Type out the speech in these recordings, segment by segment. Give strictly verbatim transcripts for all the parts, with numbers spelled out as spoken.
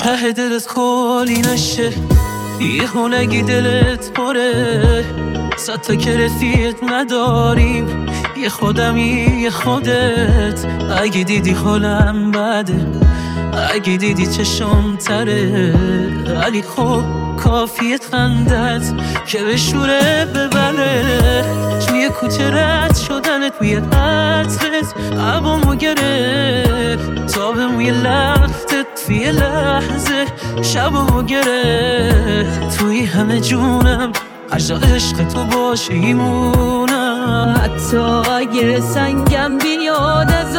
ته دلت خالی نشه، یه هنگی دلت پره، صد تا که رفیق نداریم، یه خودمی یه خودت. اگه دیدی حالم بده، اگه دیدی چشم تره، ولی خب کافیه خندت که به شوره ببره. توی کوچه رد شدنت، توی عطرت عبامو گرفت، تا به موی لختت توی لحظه شبامو گرفت. توی همه جونم عشق عشق تو باشیمونم، حتی اگر سنگم بیاد از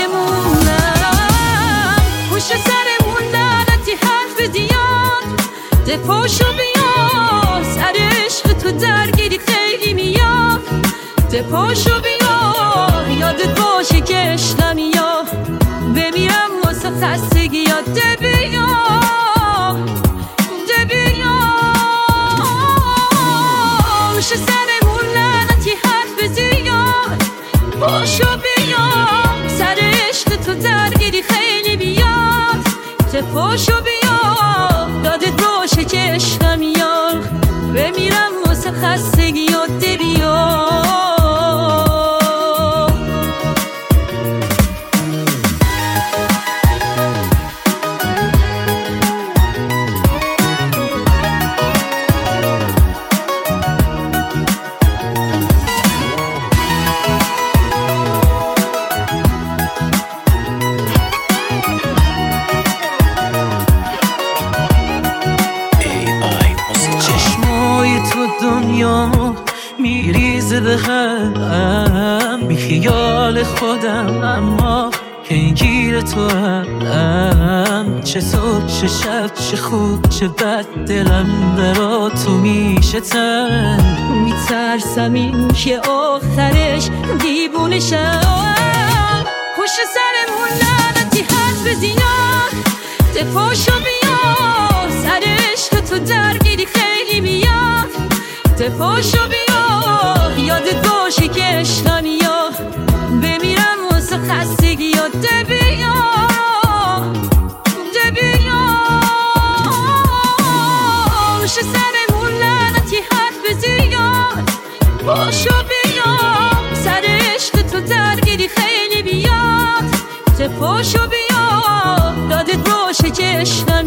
آسمونم. پشت سرمون لعنتی حرف زیاد، دپاشو بیا، سر عشق تو درگیری خیلی میاد. دپاشو بیا، یادت باشه که عشقم یا بمیرم واسه خستگی یاد بیا، بیا. پشت سرمون لعنتی حرف زیاد، باشو بیا، سر عشق تو درگیری خیلی بیاد. دپاشو بیا، یادت باشه که عشقم یا بمیرم واسه خستگی یاد بیا. دنیا میریزه به هم، بی خیال خودم اما که این گیر تو هم. چه صبح چه شب چه خوب چه بد دلم برا تو میشه تن. میترسم این که آخرش دیوونه شم. پشت سرمون لعنتی حرف زیاد، دپاشو بیا، سر عشق تو درگیری خیلی میاد. دپاشو بیا، یادت باشه که عشقم یا بمیرم واسه خستگی یاد بیا، بیا. پشت سرمون لعنتی حرف زیاد، باشو بیا، سر عشق تو درگیری خیلی بیاد. دپاشو بیا، یادت باشه که عشقم